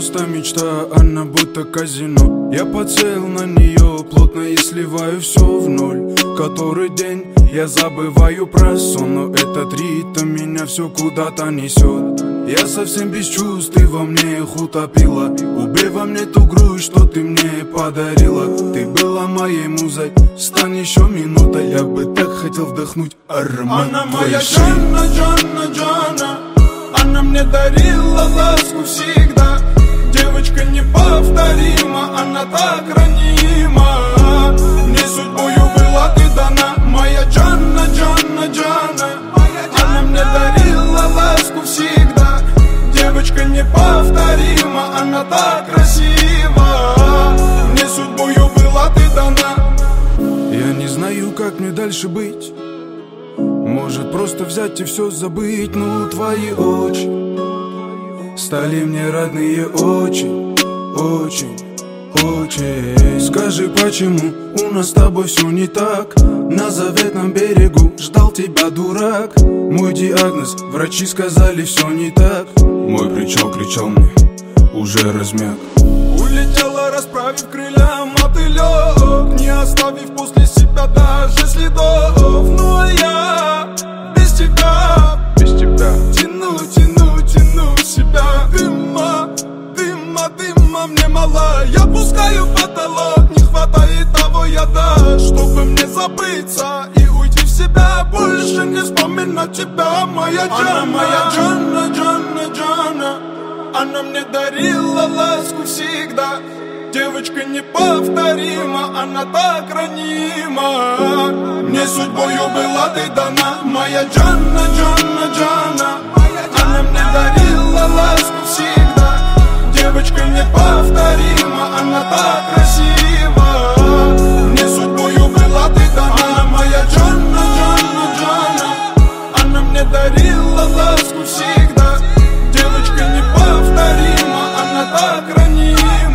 просто мечта, она будто казино. Я подсел на нее плотно и сливаю все в ноль. Который день я забываю про сон, но этот ритм меня все куда-то несет. Я совсем без чувств, ты во мне их утопила. Убей во мне ту грусть, что ты мне подарила. Ты была моей музой, стань еще минутой. Я бы так хотел вдохнуть аромат она твоей моя шеи. Джанна, Джанна, Джанна. Она мне дарила ласку всегда. Девочка неповторима, она так ранима. Мне судьбою была ты дана. Моя Джанна, Джанна, Джанна. Она мне дарила ласку всегда. Девочка неповторима, она так красива. Мне судьбою была ты дана. Я не знаю, как мне дальше быть. Может просто взять и все забыть. Но твои очи стали мне родные очень, очень, очень. Скажи, почему у нас с тобой все не так? На заветном берегу ждал тебя дурак. Мой диагноз, врачи сказали, все не так. Мой кричал мне, уже размяк. Улетела, расправив крылья, мотылек, не оставив после себя даже следов. Ну а я без тебя тяну, тяну, тяну себя. Дыма, дыма, дыма мне мало. Я пускаю потолок, не хватает того яда, чтобы мне забыться и уйти в себя. Больше не вспоминать тебя, моя Джанна. Она моя Джанна, Джанна, Джанна. Она мне дарила ласку всегда. Девочка неповторима, она так ранима. Мне судьбою была ты дана. Моя Джанна, Джанна, Джанна. Она мне дарила ласку всегда. Девочка неповторима, она так красива. Мне судьбою была ты дана. Она моя Джанна, Джанна, Джанна. Она мне дарила ласку всегда. Девочка неповторима, она так ранима.